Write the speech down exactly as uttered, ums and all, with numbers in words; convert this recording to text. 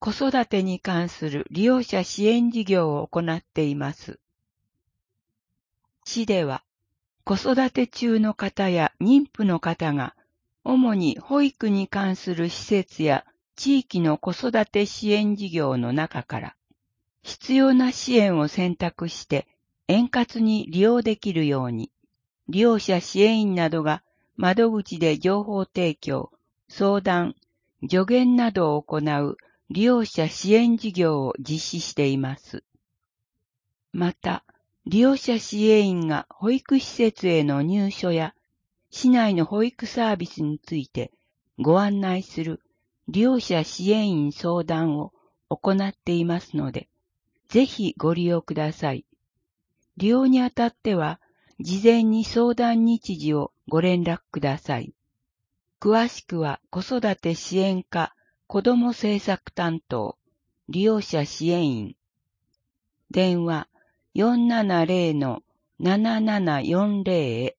子育てに関する利用者支援事業を行っています。市では、子育て中の方や妊婦の方が、主に保育に関する施設や地域の子育て支援事業の中から、必要な支援を選択して円滑に利用できるように、利用者支援員などが窓口で情報提供、相談、助言などを行う利用者支援事業を実施しています。また、利用者支援員が保育施設への入所や市内の保育サービスについてご案内する利用者支援員相談を行っていますので、ぜひご利用ください。利用にあたっては、事前に相談日時をご連絡ください。詳しくは子育て支援課子ども政策担当利用者支援員。電話 よんななゼロのななななよんゼロ へ